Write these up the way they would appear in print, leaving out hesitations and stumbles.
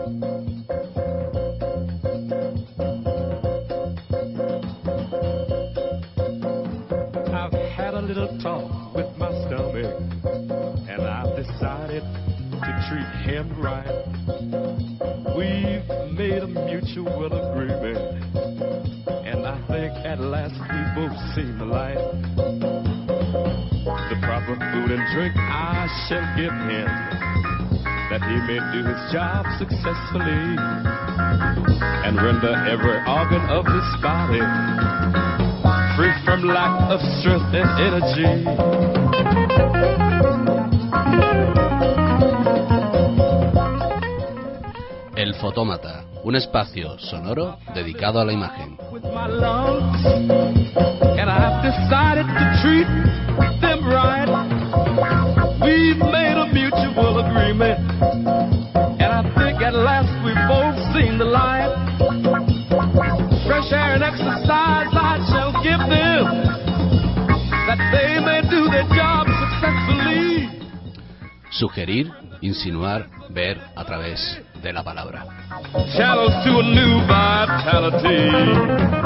I've had a little talk with my stomach, and I've decided to treat him right. We've made a mutual agreement, and I think at last we both seen the light. The proper food and drink I shall give him, that he may do his job successfully, and render every organ of his body free from lack of strength and energy. El Fotómata, un espacio sonoro dedicado a la imagen. With my lungs, and I've decided to treat them right. We've made a mutual agreement, and I think at last we've both seen the light. Fresh air and exercise I shall give them, that they may do their job successfully. Sugerir, insinuar, ver a través de la palabra. Channels to a new vitality.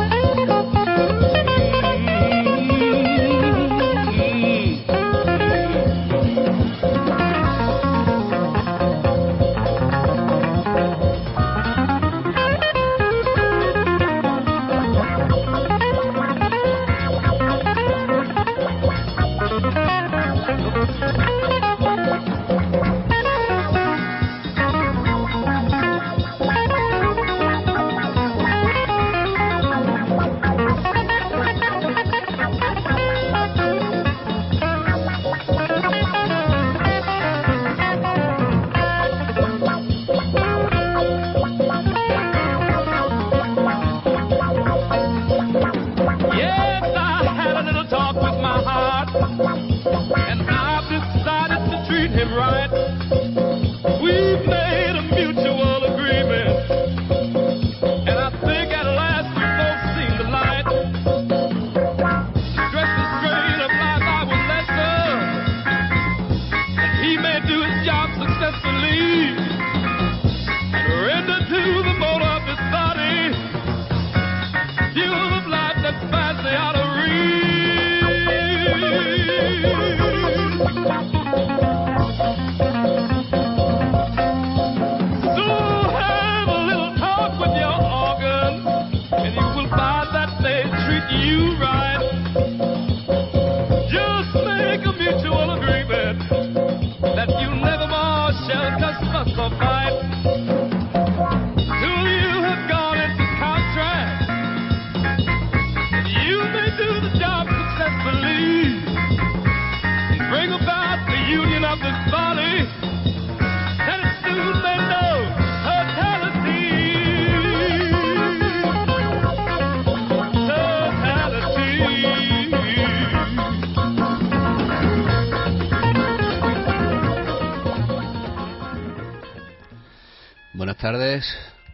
Buenas tardes,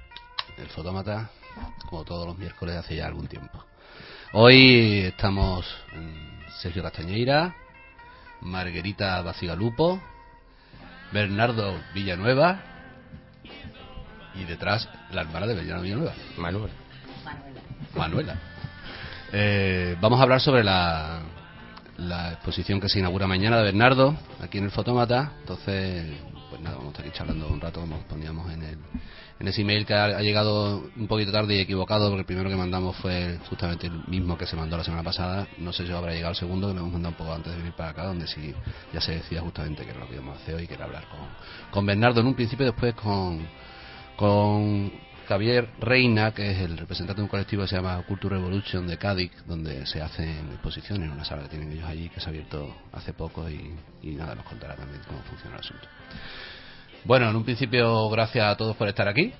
el Fotómata, como todos los miércoles hace ya algún tiempo. Hoy estamos Sergio Castañeira, Margarita Bacigalupo, Bernardo Villanueva y detrás la hermana de Bernardo Villanueva, Manuela. Vamos a hablar sobre la exposición que se inaugura mañana de Bernardo aquí en el Fotómata. Entonces, pues nada, vamos a estar aquí charlando un rato, como poníamos en ese email que ha llegado un poquito tarde y equivocado, porque el primero que mandamos fue justamente el mismo que se mandó la semana pasada. No sé si habrá llegado el segundo, que lo hemos mandado un poco antes de venir para acá, donde sí ya se decía justamente que era lo que íbamos a hacer hoy, que era hablar con Bernardo en un principio, después con Javier Reina, que es el representante de un colectivo que se llama Culture Revolution de Cádiz, donde se hacen exposiciones en una sala que tienen ellos allí, que se ha abierto hace poco, y nada, nos contará también cómo funciona el asunto. Bueno, en un principio, gracias a todos por estar aquí.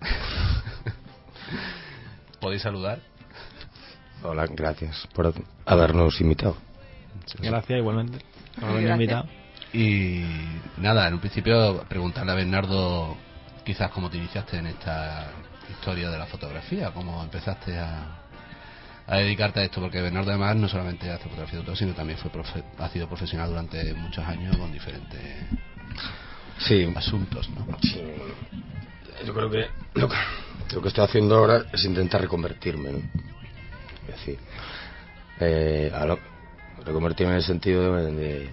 ¿Podéis saludar? Hola, gracias por habernos invitado. Gracias, igualmente, por habernos invitado. Y nada, en un principio preguntarle a Bernardo quizás cómo te iniciaste en esta historia de la fotografía, cómo empezaste a dedicarte a esto, porque Bernardo además no solamente hace fotografía de autor, sino también ha sido profesional durante muchos años con diferentes asuntos, ¿no? Sí. Yo creo que lo que estoy haciendo ahora es intentar reconvertirme, ¿no? Es decir, reconvertirme en el sentido de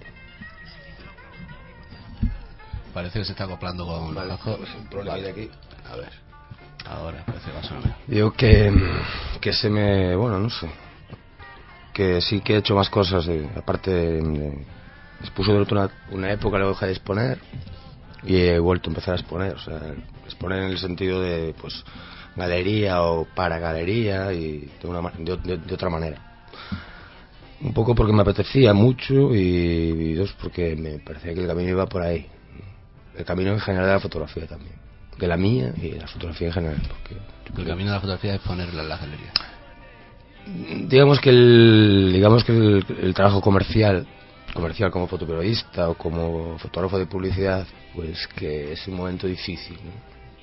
Parece que se está acoplando con vale, los bajos. pues un problema de aquí. A ver, ahora parece que va a sonar mejor. Digo que se me... Bueno, no sé. Que sí que he hecho más cosas. Aparte expuse durante una época, luego dejé de exponer. Y he vuelto a empezar a exponer. O sea, exponer en el sentido de, pues, galería o para galería y de otra manera. Un poco porque me apetecía mucho y dos, porque me parecía que el camino iba por ahí. El camino en general de la fotografía también. De la mía y de la fotografía en general. Porque El camino de la fotografía es ponerla en la galería. Digamos que el trabajo comercial como fotoperiodista o como fotógrafo de publicidad, pues que es un momento difícil, ¿no?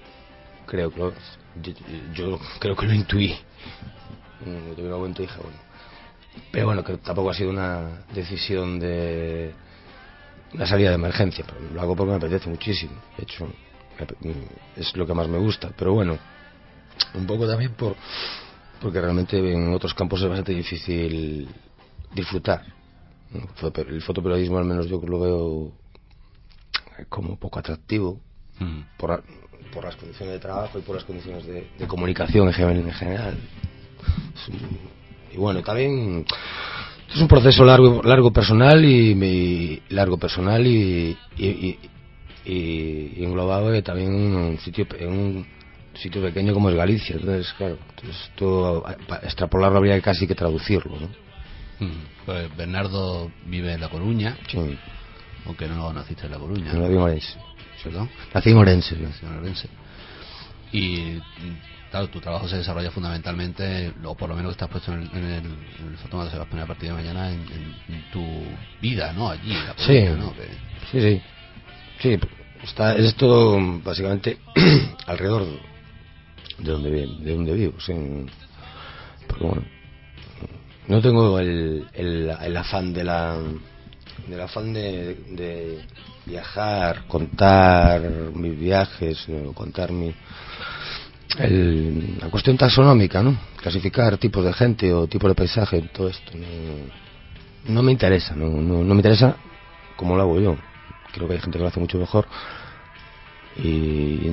Yo creo que lo intuí. En un momento dije, bueno. Pero bueno, que tampoco ha sido una decisión de una salida de emergencia, pero lo hago porque me apetece muchísimo. De hecho, es lo que más me gusta. Pero bueno, un poco también porque realmente en otros campos es bastante difícil disfrutar. El fotoperiodismo, al menos yo lo veo como poco atractivo por las condiciones de trabajo y por las condiciones de comunicación en general. Y bueno, también es un proceso largo personal y englobado también en un sitio pequeño como es Galicia. Entonces, claro, esto extrapolarlo habría casi que traducirlo, ¿no? Pues Bernardo vive en La Coruña. Sí. Aunque no naciste en La Coruña. No, nací en Orense. ¿Perdón? Nací en Orense. Nací en Orense. Y claro, tu trabajo se desarrolla fundamentalmente, o por lo menos estás puesto en el fotógrafo, se va a poner a partir de mañana en tu vida, ¿no? Allí, en La Coruña, sí. ¿no? Sí, es todo básicamente alrededor de donde vivo, sí. Porque bueno, no tengo el afán del afán de viajar, contar mis viajes, contar la cuestión taxonómica, ¿no? Clasificar tipos de gente o tipos de paisaje, todo esto no me interesa, no me interesa como lo hago yo. Creo que hay gente que lo hace mucho mejor y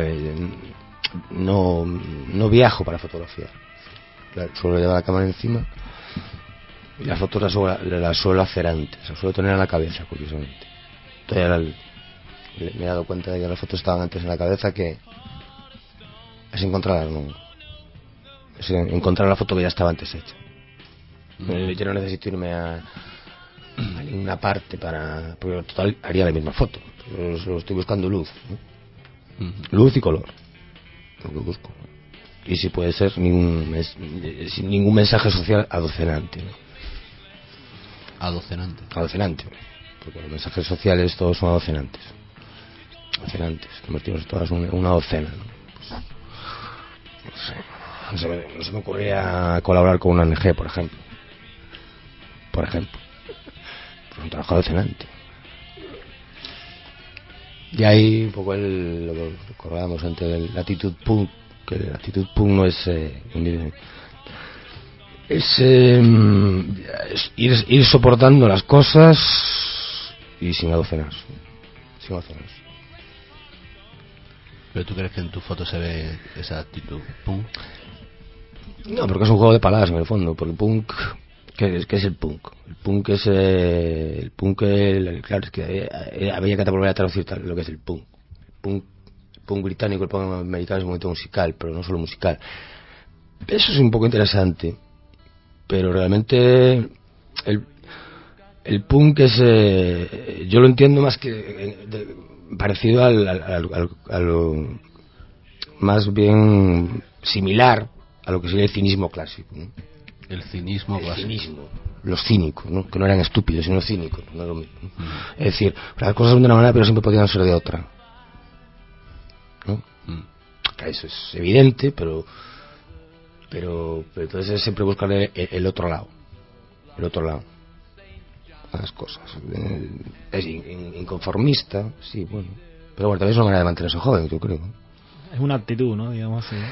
no viajo para fotografiar. Suelo llevar la cámara encima y las fotos las suelo hacer antes, las suelo tener en la cabeza, curiosamente. Entonces me he dado cuenta de que las fotos estaban antes en la cabeza, que es encontrarlas, ¿no? Es encontrar la foto que ya estaba antes hecha. Yo no necesito irme a ninguna parte porque total haría la misma foto. Yo solo estoy buscando luz, ¿no? Luz y color, lo que busco. Y si puede ser sin ningún mensaje social adocenante, ¿no? Adocenante, porque los mensajes sociales todos son adocenantes, convertimos todas en una docena, ¿no? Pues, no se me ocurría colaborar con una ONG, por ejemplo, pues un trabajo adocenante. Y ahí un poco lo que recordábamos antes de la actitud punk, que la actitud punk no es ir soportando las cosas y sin adocenarse. ¿Pero tú crees que en tu foto se ve esa actitud punk? No, porque es un juego de palabras en el fondo. Porque punk, ¿qué es el punk? El punk es claro, es que había que volver a traducir lo que es el punk. El punk británico, el punk americano es un movimiento musical, pero no solo musical. Eso es un poco interesante, pero realmente el punk es yo lo entiendo más que parecido a lo más bien similar a lo que sería el cinismo clásico, ¿no? El cinismo clásico. Los cínicos, ¿no? Que no eran estúpidos sino cínicos, no es lo mismo, ¿no? Es decir, las cosas son de una manera pero siempre podían ser de otra, ¿no? Eso es evidente, pero entonces siempre buscar el otro lado a las cosas. Es inconformista, sí, bueno, pero bueno, también es una manera de mantenerse joven, yo creo. Es una actitud, ¿no? Digamos así.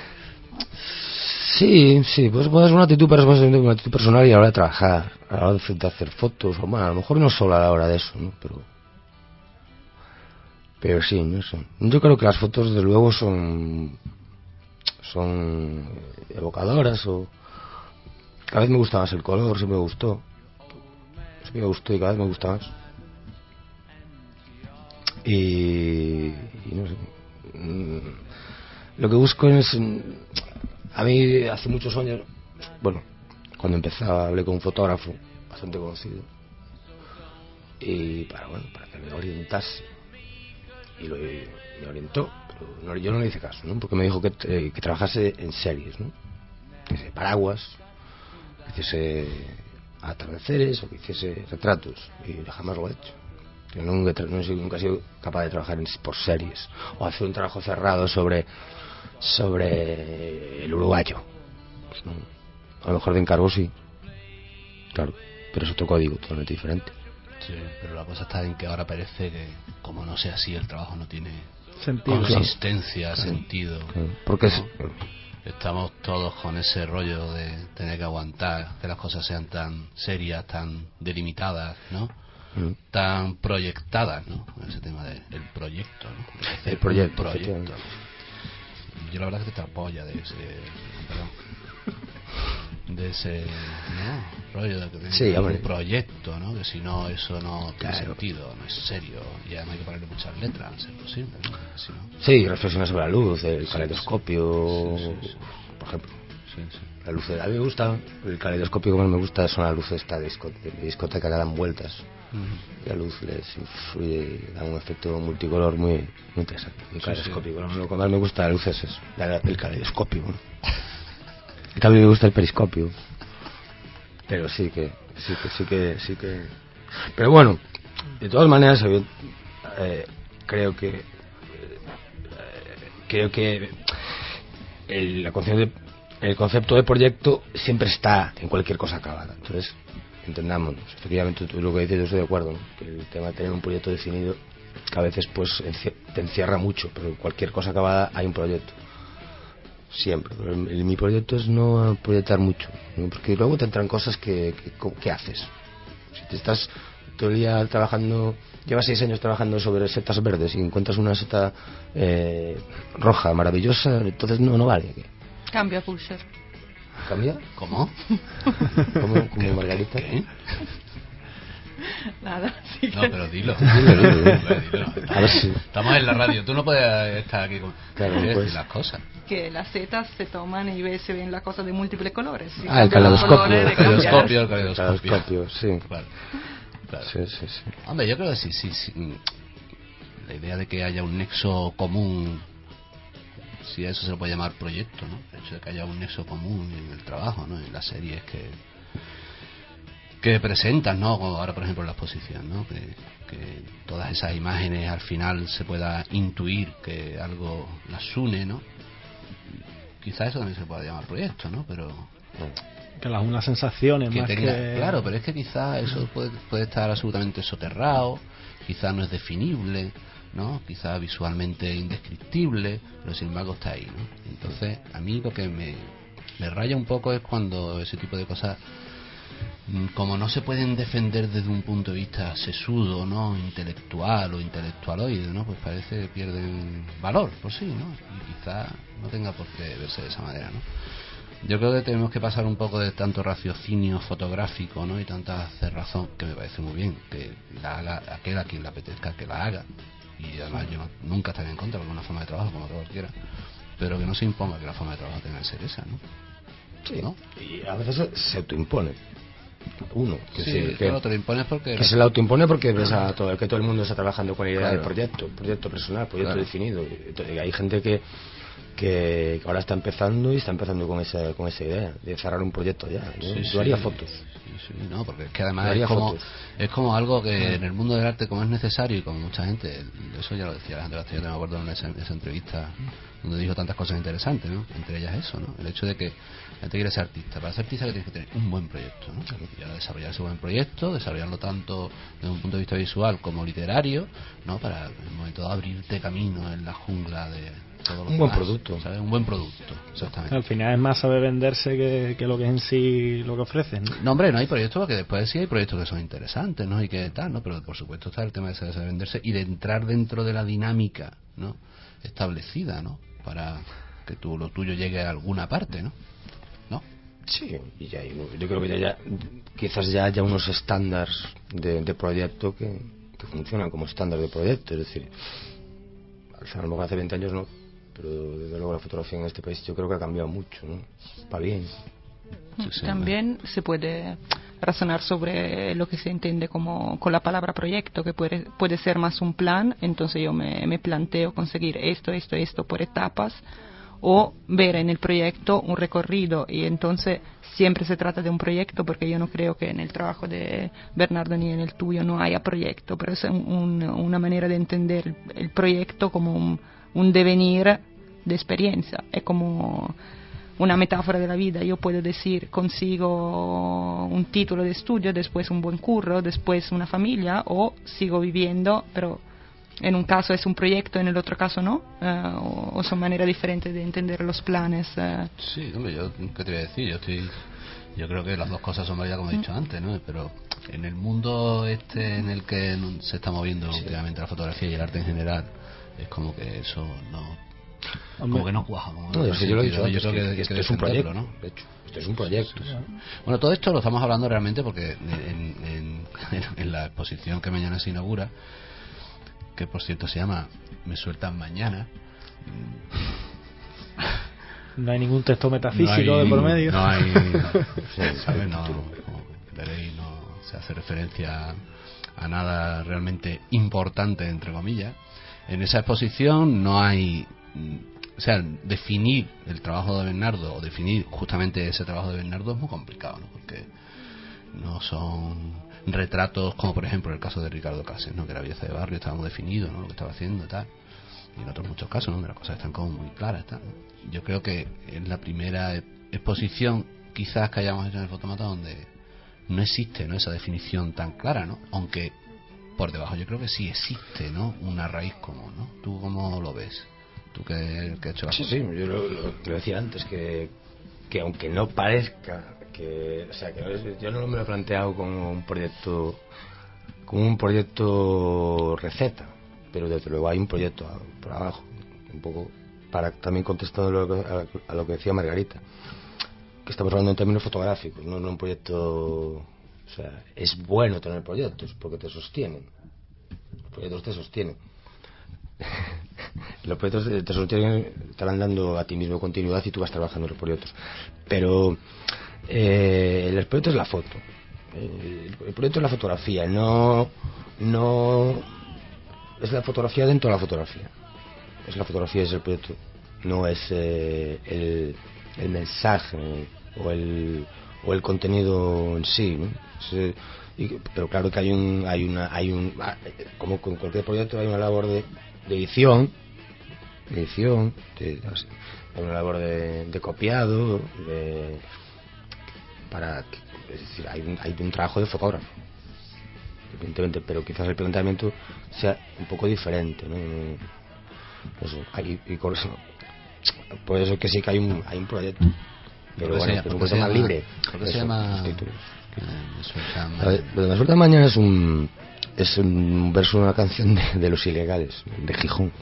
Sí, pues puede ser una actitud, pero es una actitud personal y a la hora de trabajar, a la hora de hacer fotos, o bueno, a lo mejor no solo a la hora de eso, ¿no? Pero sí, no sé. Yo creo que las fotos, desde luego, son evocadoras, o cada vez me gusta más el color, siempre me gustó y cada vez me gusta más. Y no sé. Lo que busco es, a mí hace muchos años, bueno, cuando empezaba hablé con un fotógrafo bastante conocido y para que me orientase, y me orientó, pero yo no le hice caso, ¿no? Porque me dijo que trabajase en series, ¿no? Que hiciese paraguas, que hiciese atardeceres o que hiciese retratos, y jamás lo he hecho. Yo nunca he sido capaz de trabajar por series o hacer un trabajo cerrado sobre el uruguayo. Pues no. A lo mejor de encargo sí, claro, pero es otro código totalmente diferente. Sí, pero la cosa está en que ahora parece que, como no sea así, el trabajo no tiene sentido, consistencia, sentido. Claro. Porque ¿no? Estamos todos con ese rollo de tener que aguantar que las cosas sean tan serias, tan delimitadas, ¿no? Tan proyectadas, ¿no? Ese tema del proyecto, ¿no? El proyecto. Yo la verdad es que te apoya de ese rollo de sí, un proyecto, ¿no? Que si no, eso no tiene sentido, no es serio, y además hay que ponerle muchas letras, a ser posible, ¿no? Si no... Sí, reflexionar sobre la luz, el caleidoscopio, por ejemplo. La luz, a mí me gusta, el caleidoscopio que más me gusta son las luces de discoteca que dan vueltas. La luz les influye, da un efecto multicolor muy interesante. El caleidoscopio, lo que más me gusta de la luz es eso, el caleidoscopio, ¿no? Y también me gusta el periscopio, pero sí que. Pero bueno, de todas maneras, yo creo que el concepto de proyecto siempre está en cualquier cosa acabada. Entonces, entendámonos. Efectivamente, tú lo que dices, yo estoy de acuerdo, ¿no? Que el tema de tener un proyecto definido, que a veces pues te encierra mucho, pero en cualquier cosa acabada hay un proyecto. Siempre. Mi proyecto es no proyectar mucho, ¿no? Porque luego te entran cosas que haces. Si te estás todo el día trabajando, llevas 6 años trabajando sobre setas verdes y encuentras una seta roja maravillosa, entonces no vale. Cambia, Pusher. ¿Cambia? ¿Cómo? ¿Cómo Margarita? ¿Qué? Nada, sí. No, pero dilo. A ver si... Estamos en la radio, tú no puedes estar aquí con decir las cosas. Que las setas se toman y se ven las cosas de múltiples colores. El caleidoscopio. El caleidoscopio, sí. Claro. Sí. Hombre, yo creo que sí. La idea de que haya un nexo común, si a eso se le puede llamar proyecto, ¿no? El hecho de que haya un nexo común en el trabajo, ¿no? En las series que presentan, ¿no? Como ahora, por ejemplo, en la exposición, ¿no? Que todas esas imágenes al final se pueda intuir que algo las une, ¿no? Quizás eso también se pueda llamar proyecto, ¿no? Pero que las unas sensaciones más tenga, que... Claro, pero es que quizás eso puede estar absolutamente soterrado, quizás no es definible, ¿no? Quizás visualmente indescriptible, pero sin embargo está ahí, ¿no? Entonces, a mí lo que me raya un poco es cuando ese tipo de cosas, como no se pueden defender desde un punto de vista sesudo, ¿no? Intelectual o intelectualoide, ¿no? Pues parece que pierden valor por sí, ¿no? Y quizás no tenga por qué verse de esa manera, ¿no? Yo creo que tenemos que pasar un poco de tanto raciocinio fotográfico, ¿no? Y tanta cerrazón, que me parece muy bien, que la haga aquel a quien le apetezca que la haga. Y además yo nunca estaré en contra de una forma de trabajo, como todo cualquiera, pero que no se imponga que la forma de trabajo tenga que ser esa, ¿no? Sí, ¿no? Y a veces se autoimpone uno, que te lo impones porque se lo autoimpone porque ves a todo el mundo está trabajando con la idea de proyecto personal, proyecto definido, y hay gente que ahora está empezando con esa idea de cerrar un proyecto ya. Yo haría fotos. No, porque es que además es como algo que en el mundo del arte, como es necesario, y como mucha gente, eso ya lo decía Alejandro Castillo, me acuerdo en esa entrevista donde dijo tantas cosas interesantes, ¿no? Entre ellas eso, ¿no? El hecho de que la gente quiere ser artista. Para ser artista que tienes que tener un buen proyecto, ¿no? Y ahora desarrollar ese buen proyecto, desarrollarlo tanto desde un punto de vista visual como literario, ¿no? Para en un momento dado abrirte camino en la jungla todo un buen producto, ¿sabes? Un buen producto, exactamente. Al final es más saber venderse que lo que es en sí lo que ofrecen. No, hombre, no hay proyectos, porque después sí hay proyectos que son interesantes, ¿no? Y que tal, ¿no? Pero por supuesto está el tema de saber venderse y de entrar dentro de la dinámica, ¿no? Establecida, ¿no? Para que lo tuyo llegue a alguna parte, ¿no? ¿No? Sí, y ya yo creo que ya quizás ya haya unos estándares de proyecto que funcionan como estándar de proyecto, es decir, a lo mejor hace 20 años no, pero desde luego la fotografía en este país yo creo que ha cambiado mucho, ¿no? Para bien. Sí, También se puede razonar sobre lo que se entiende como con la palabra proyecto, que puede ser más un plan. Entonces yo me planteo conseguir esto por etapas, o ver en el proyecto un recorrido, y entonces siempre se trata de un proyecto, porque yo no creo que en el trabajo de Bernardo ni en el tuyo no haya proyecto, pero es una manera de entender el proyecto como un devenir de experiencia. Es como una metáfora de la vida. Yo puedo decir, consigo un título de estudio, después un buen curro, después una familia, o sigo viviendo, pero en un caso es un proyecto, en el otro caso no, o son maneras diferentes de entender los planes. Sí, hombre, ¿qué te voy a decir? Yo creo que las dos cosas son válidas, como he dicho antes, ¿no? Pero en el mundo en el que se está moviendo últimamente la fotografía y el arte en general, es como que eso como que no cuaja. Yo lo he dicho antes, yo creo que esto es un proyecto, ¿no? De hecho, esto es un proyecto. Sí. Bueno, todo esto lo estamos hablando realmente porque en la exposición que mañana se inaugura, que por cierto se llama Me sueltan mañana, no hay ningún texto metafísico de por medio. No hay, ¿sabes? No, como veréis, no se hace referencia a nada realmente importante, entre comillas. En esa exposición no hay, o sea, definir el trabajo de Bernardo, o definir justamente ese trabajo de Bernardo, es muy complicado, ¿no? Porque no son retratos como por ejemplo el caso de Ricardo Cases, ¿no? Que la belleza de barrio estaba muy definido, ¿no? Lo que estaba haciendo y tal, y en otros muchos casos, ¿no? Donde las cosas están como muy claras, ¿no? Yo creo que es la primera exposición quizás que hayamos hecho en el Fotómata donde no existe, ¿no? Esa definición tan clara, ¿no? Aunque por debajo yo creo que sí existe, ¿no? Una raíz común, ¿no? ¿Tú cómo lo ves? ¿Tú que has hecho la Sí, yo lo decía antes, que aunque no parezca o sea, que yo no me lo he planteado como un proyecto receta, pero desde luego hay un proyecto por abajo, un poco para también contestando a lo que decía Margarita, que estamos hablando en términos fotográficos, no un proyecto. O sea, es bueno tener proyectos porque te sostienen. Los proyectos te sostienen. Los proyectos te sostienen, te van dando a ti mismo continuidad y tú vas trabajando en los proyectos. Pero el proyecto es la foto. El proyecto es la fotografía. No es la fotografía dentro de la fotografía. Es la fotografía, es el proyecto. No es el mensaje o el contenido en sí, ¿no? Pero claro que hay como con cualquier proyecto hay una labor de edición, hay una labor de copiado, es decir, hay un trabajo de fotógrafo, evidentemente, pero quizás el planteamiento sea un poco diferente, ¿no? Y por eso que sí que hay un proyecto, pero bueno, es un proyecto más libre. ¿Por qué se llama Me suelta mañana? Es un verso de una canción de Los Ilegales, de Gijón.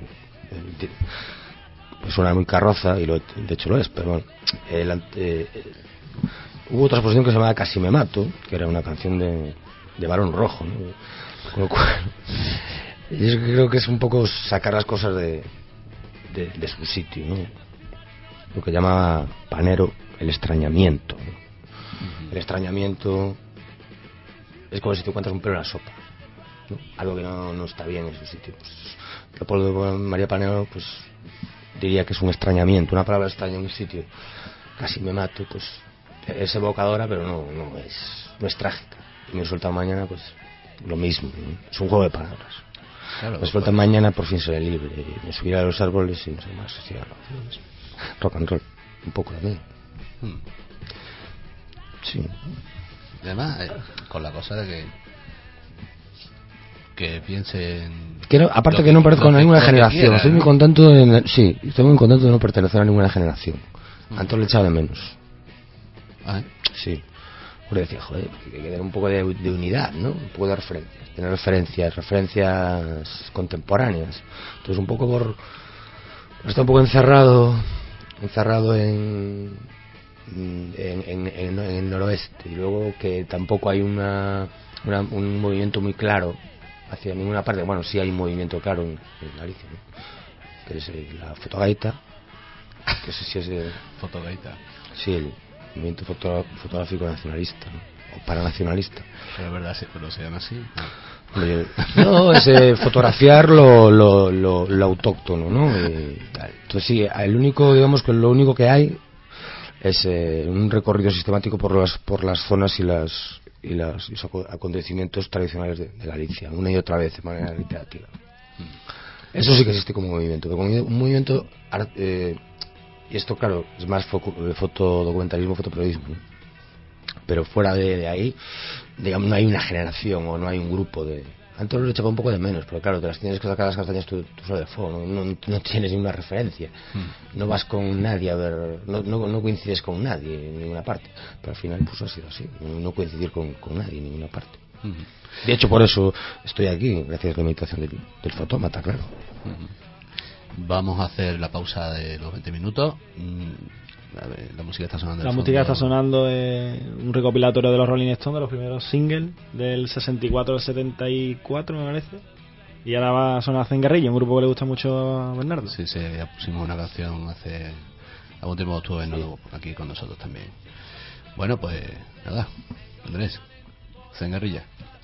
Pues suena muy carroza, y de hecho lo es, pero bueno, hubo otra exposición que se llamaba Casi me mato, que era una canción de Barón Rojo, ¿no? Con lo cual yo creo que es un poco sacar las cosas de su sitio, ¿no? Lo que llama Panero el extrañamiento, ¿no? El extrañamiento es como si te encuentras un pelo en la sopa, ¿no? Algo que no está bien en su sitio. Pues Leopoldo María Panero pues diría que es un extrañamiento, una palabra extraña en un sitio. Casi me mato, pues es evocadora, pero no es trágica. Y Me suelta mañana, pues lo mismo, ¿no? Es un juego de palabras. Claro, Me suelta mañana, por fin seré libre, me subiré a los árboles y no sé más. Sí, rock and roll, un poco también. Sí. Y además, con la cosa de que piensen... Aparte que no pertenezco a ninguna generación, estoy muy contento estoy muy contento de no pertenecer a ninguna generación. Antes lo echaba de menos. ¿Ah? Sí. Porque decía, joder, que hay que tener un poco de unidad, ¿no? Un poco de referencias, tener referencias contemporáneas. Entonces un poco está un poco encerrado en el noroeste, y luego que tampoco hay un movimiento muy claro hacia ninguna parte. Bueno, sí hay un movimiento claro en Galicia, ¿no? Que es la fotogaita, que sé si es fotogaita. Sí, el movimiento fotográfico nacionalista, ¿no? O paranacionalista. Pero es verdad, pero se llama así. No, es fotografiar lo autóctono, ¿no? Entonces sí, lo único que hay es un recorrido sistemático por las zonas y los acontecimientos tradicionales de Galicia, una y otra vez de manera literativa. Eso sí que existe como movimiento, pero como un movimiento y esto claro es más fotodocumentalismo, fotoperiodismo, ¿no? Pero fuera de ahí, digamos, no hay una generación o no hay un grupo de... Antes lo echaba un poco de menos, pero claro, te las tienes que sacar las castañas tú solo de fuego, no tienes ninguna referencia, no vas con nadie a ver, no coincides con nadie en ninguna parte, pero al final pues ha sido así, no coincidir con nadie en ninguna parte. De hecho, por eso estoy aquí, gracias a la meditación del fotómata, claro. Vamos a hacer la pausa de los 20 minutos. A ver, la música está sonando. La música está sonando un recopilatorio de los Rolling Stones, de los primeros singles del 64 al 74, me parece. Y ahora va a sonar Cengarrillo, un grupo que le gusta mucho a Bernardo. Sí, ya pusimos una canción hace algún tiempo, estuvo Bernardo aquí con nosotros también. Bueno, pues nada, Andrés, Cengarrilla.